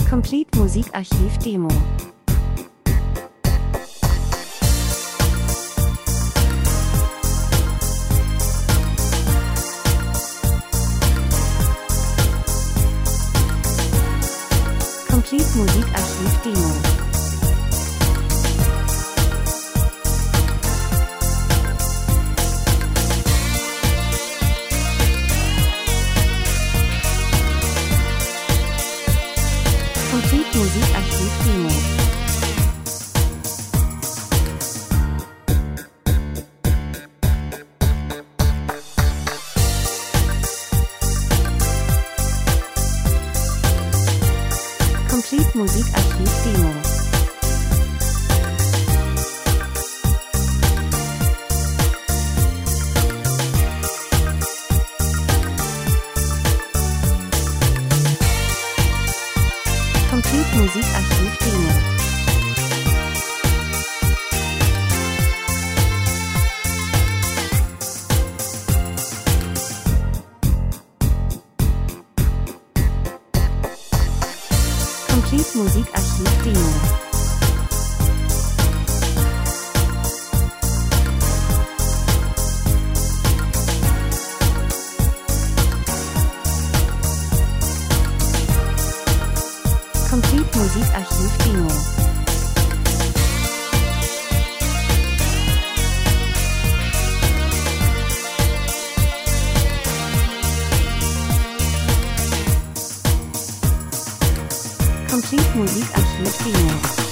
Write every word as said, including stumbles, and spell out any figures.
Complete Musikarchiv Demo. Complete Musikarchiv Demo. Complete Musikarchiv Demo. Complete Musikarchiv Demo. Complete Musikarchiv Demo. Complete Musikarchiv Demo. Complete Musikarchiv Demo. Complete Musikarchiv Demo.